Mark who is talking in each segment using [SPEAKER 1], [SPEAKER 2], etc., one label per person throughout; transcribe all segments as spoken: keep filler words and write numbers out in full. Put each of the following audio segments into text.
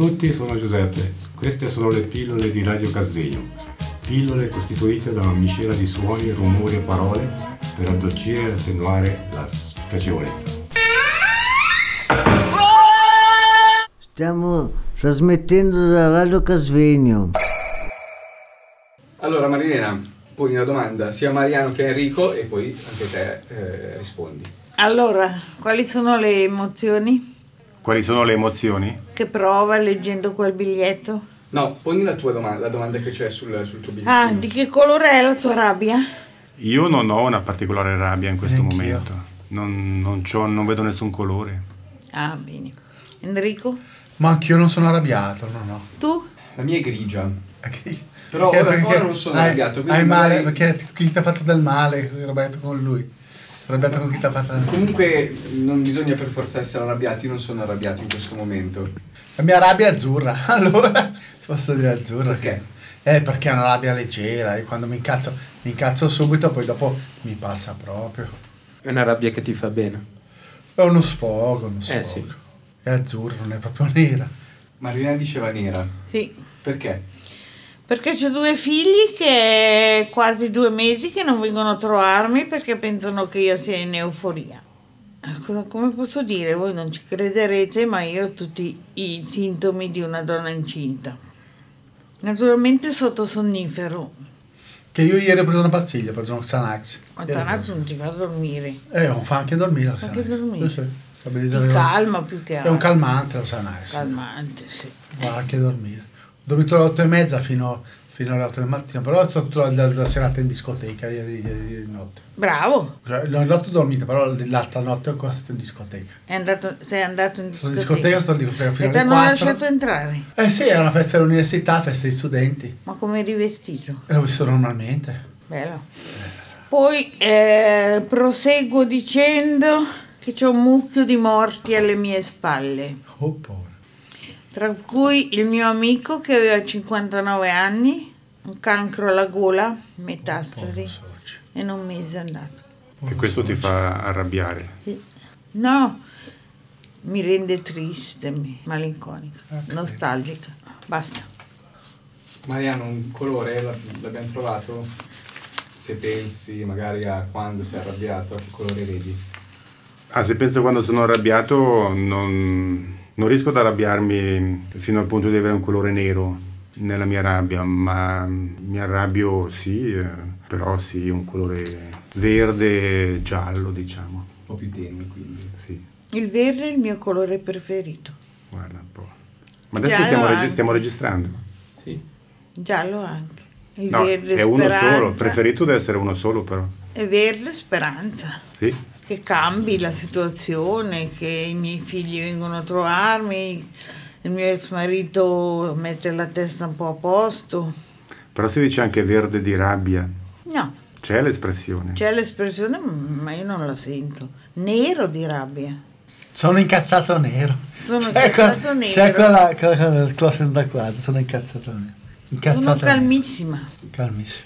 [SPEAKER 1] tutti, sono Giuseppe. Queste sono le pillole di Radio Casvegno. Pillole costituite da una miscela di suoni, rumori e parole per addolcire e attenuare la spiacevolezza.
[SPEAKER 2] Stiamo trasmettendo da Radio Casvegno.
[SPEAKER 3] Allora Marilena, poni una domanda sia a Mariano che a Enrico e poi anche te eh, rispondi.
[SPEAKER 4] Allora, quali sono le emozioni
[SPEAKER 5] Quali sono le emozioni?
[SPEAKER 4] che prova leggendo quel biglietto?
[SPEAKER 3] No, poni la tua domanda, la domanda che c'è sul, sul tuo biglietto.
[SPEAKER 4] Ah, di che colore è la tua rabbia?
[SPEAKER 5] Io non ho una particolare rabbia in questo
[SPEAKER 6] Neanch'io.
[SPEAKER 5] momento. Non, non, c'ho, non vedo nessun colore.
[SPEAKER 4] Ah, bene. Enrico?
[SPEAKER 6] Ma anch'io non sono arrabbiato, no, no.
[SPEAKER 4] Tu?
[SPEAKER 3] La mia è grigia.
[SPEAKER 6] Ok.
[SPEAKER 3] Però
[SPEAKER 6] Perché-
[SPEAKER 3] ora-
[SPEAKER 6] perché
[SPEAKER 3] ora non sono
[SPEAKER 6] hai-
[SPEAKER 3] arrabbiato, quindi
[SPEAKER 6] Hai male
[SPEAKER 3] magari-
[SPEAKER 6] perché chi ti ha fatto del male, sei arrabbiato con lui. Arrabbiato con chi ti ha fatto del male.
[SPEAKER 3] Comunque non bisogna per forza essere arrabbiati, io non sono arrabbiato in questo momento.
[SPEAKER 6] La mia rabbia è azzurra, allora ti posso dire azzurra.
[SPEAKER 3] Perché?
[SPEAKER 6] Eh, perché è una rabbia leggera e quando mi incazzo, mi incazzo subito, poi dopo mi passa proprio.
[SPEAKER 7] È una rabbia che ti fa bene.
[SPEAKER 6] È uno sfogo, uno sfogo.
[SPEAKER 7] Eh, sì.
[SPEAKER 6] È azzurra, non è proprio nera.
[SPEAKER 3] Marilena diceva nera.
[SPEAKER 4] Sì.
[SPEAKER 3] Perché?
[SPEAKER 4] Perché ho due figli che è quasi due mesi che non vengono a trovarmi perché pensano che io sia in euforia. Cosa- Come posso dire? Voi non ci crederete, ma io ho tutti i sintomi di una donna incinta. Naturalmente sotto sonnifero.
[SPEAKER 6] Che io ieri ho preso una pastiglia, ho preso uno Xanax.
[SPEAKER 4] Ma tanto non ti fa dormire.
[SPEAKER 6] Eh, non fa anche dormire lo
[SPEAKER 4] Anche
[SPEAKER 6] Xanax.
[SPEAKER 4] dormire.
[SPEAKER 6] Sì, sì. Stabilizza
[SPEAKER 4] Ti
[SPEAKER 6] le-
[SPEAKER 4] calma più che
[SPEAKER 6] È
[SPEAKER 4] altro.
[SPEAKER 6] un calmante lo Xanax.
[SPEAKER 4] Calmante, sì.
[SPEAKER 6] Va anche dormire. Ho dormito alle otto e mezza fino, fino alle otto del mattino, però è stata tutta la, la serata in discoteca ieri, ieri, ieri notte.
[SPEAKER 4] Bravo.
[SPEAKER 6] Cioè, la notte ho dormito, però l'altra notte ho ancora stato in discoteca.
[SPEAKER 4] È andato, sei andato in
[SPEAKER 6] Sono
[SPEAKER 4] discoteca.
[SPEAKER 6] in discoteca, sto in discoteca fino
[SPEAKER 4] E ti
[SPEAKER 6] alle
[SPEAKER 4] hanno
[SPEAKER 6] quattro.
[SPEAKER 4] lasciato entrare.
[SPEAKER 6] Eh sì, era una festa dell'università, festa di studenti.
[SPEAKER 4] Ma come eri vestito?
[SPEAKER 6] E l'ho visto normalmente.
[SPEAKER 4] Bello. Poi eh, proseguo dicendo che c'è un mucchio di morti alle mie spalle,
[SPEAKER 6] Oh, povero.
[SPEAKER 4] tra cui il mio amico che aveva cinquantanove anni, un cancro alla gola, metastasi,
[SPEAKER 6] Soci.
[SPEAKER 4] e in un mese è andato.
[SPEAKER 5] E questo ti fa arrabbiare.
[SPEAKER 4] No, mi rende triste, mi- malinconica,
[SPEAKER 6] Ok.
[SPEAKER 4] nostalgica. Basta.
[SPEAKER 3] Mariano, un colore l'ab- l'abbiamo trovato? Se pensi magari a quando sei arrabbiato, a che colore vedi?
[SPEAKER 5] Ah, se penso quando sono arrabbiato, non, non riesco ad arrabbiarmi fino al punto di avere un colore nero nella mia rabbia, ma mi arrabbio sì, eh, però sì, un colore verde giallo, diciamo.
[SPEAKER 3] Un po' più tenue quindi.
[SPEAKER 5] Sì,
[SPEAKER 4] Il verde è il mio colore preferito,
[SPEAKER 5] guarda un po'. Ma adesso
[SPEAKER 4] Giallo
[SPEAKER 5] stiamo, regi-
[SPEAKER 4] anche.
[SPEAKER 5] stiamo registrando.
[SPEAKER 3] Sì.
[SPEAKER 4] giallo anche. Il
[SPEAKER 5] No,
[SPEAKER 4] verde
[SPEAKER 5] è uno
[SPEAKER 4] speranza.
[SPEAKER 5] solo, preferito deve essere uno solo però.
[SPEAKER 4] È verde speranza.
[SPEAKER 5] Sì,
[SPEAKER 4] Che cambi la situazione, che i miei figli vengono a trovarmi, il mio ex marito mette la testa un po' a posto.
[SPEAKER 5] però si dice anche verde di rabbia.
[SPEAKER 4] No,
[SPEAKER 5] C'è l'espressione.
[SPEAKER 4] c'è l'espressione, ma io non la sento. Nero di rabbia.
[SPEAKER 6] Sono incazzato nero.
[SPEAKER 4] Sono
[SPEAKER 6] C'è
[SPEAKER 4] incazzato
[SPEAKER 6] quella-
[SPEAKER 4] nero.
[SPEAKER 6] C'è quella, quella del closet da quadro, sono incazzato nero. Incazzato
[SPEAKER 4] Sono
[SPEAKER 6] nero.
[SPEAKER 4] calmissima.
[SPEAKER 6] Calmissimo.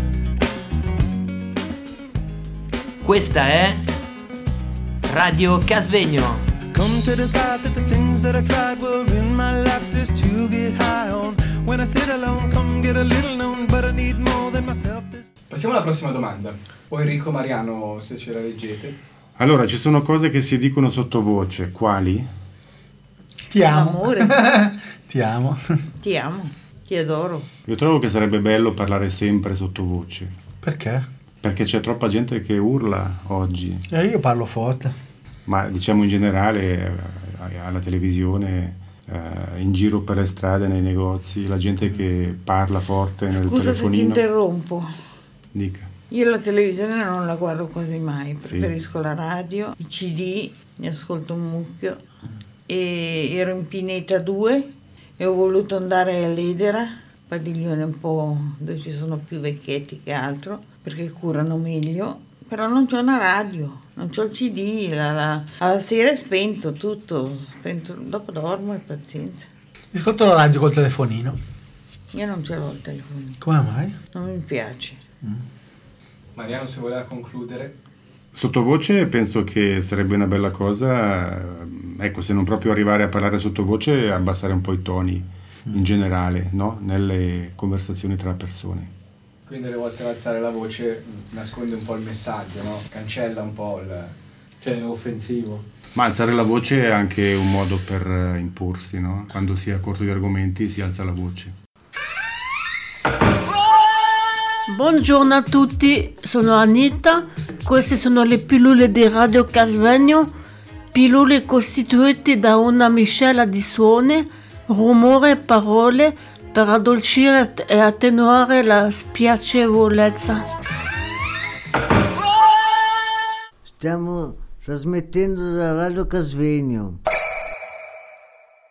[SPEAKER 8] Questa è Radio Casvegno.
[SPEAKER 9] Come to decide that the things that I tried were in my life just to get high on. When I sit alone, come get a little known, but I need more than myself.
[SPEAKER 3] Passiamo alla prossima domanda. O Enrico, Mariano, se ce la leggete.
[SPEAKER 5] Allora, ci sono cose che si dicono sottovoce, quali?
[SPEAKER 6] Ti amo.
[SPEAKER 4] L'amore.
[SPEAKER 6] Ti amo.
[SPEAKER 4] Ti amo, ti adoro.
[SPEAKER 5] Io trovo che sarebbe bello parlare sempre sottovoce,
[SPEAKER 6] Perché?
[SPEAKER 5] perché c'è troppa gente che urla oggi,
[SPEAKER 6] Eh, io parlo forte.
[SPEAKER 5] ma diciamo in generale eh, alla televisione, eh, in giro per le strade, nei negozi, la gente che parla forte nel
[SPEAKER 4] Scusa se ti
[SPEAKER 5] telefonino.
[SPEAKER 4] interrompo.
[SPEAKER 5] Dica.
[SPEAKER 4] Io la televisione non la guardo quasi mai, preferisco la radio, i C D, ne ascolto un mucchio. E ero in Pineta due e ho voluto andare all'Edera, padiglione un po' dove ci sono più vecchietti che altro, perché curano meglio, però non c'è una radio, non c'ho il C D, la, la- alla sera è spento tutto, spento, dopo dormo e pazienza.
[SPEAKER 6] Ascolto la radio col telefonino.
[SPEAKER 4] Io non ce l'ho il telefono,
[SPEAKER 6] Come mai?
[SPEAKER 4] non mi piace.
[SPEAKER 3] Mariano, se voleva concludere.
[SPEAKER 5] Sottovoce penso che sarebbe una bella cosa eh, ecco, se non proprio arrivare a parlare sottovoce, abbassare un po' i toni in generale, no? Nelle conversazioni tra persone.
[SPEAKER 3] Quindi alle volte alzare la voce nasconde un po' il messaggio, no? Cancella un po' il...
[SPEAKER 7] Cioè è offensivo.
[SPEAKER 5] Ma alzare la voce è anche un modo per eh, imporsi, no? Quando si è a corto di argomenti si alza la voce.
[SPEAKER 10] Buongiorno a tutti, sono Anita, queste sono le pillole di Radio Casvegno, pillole costituite da una miscela di suoni, rumore e parole per addolcire e attenuare la spiacevolezza.
[SPEAKER 2] Stiamo trasmettendo da Radio Casvegno.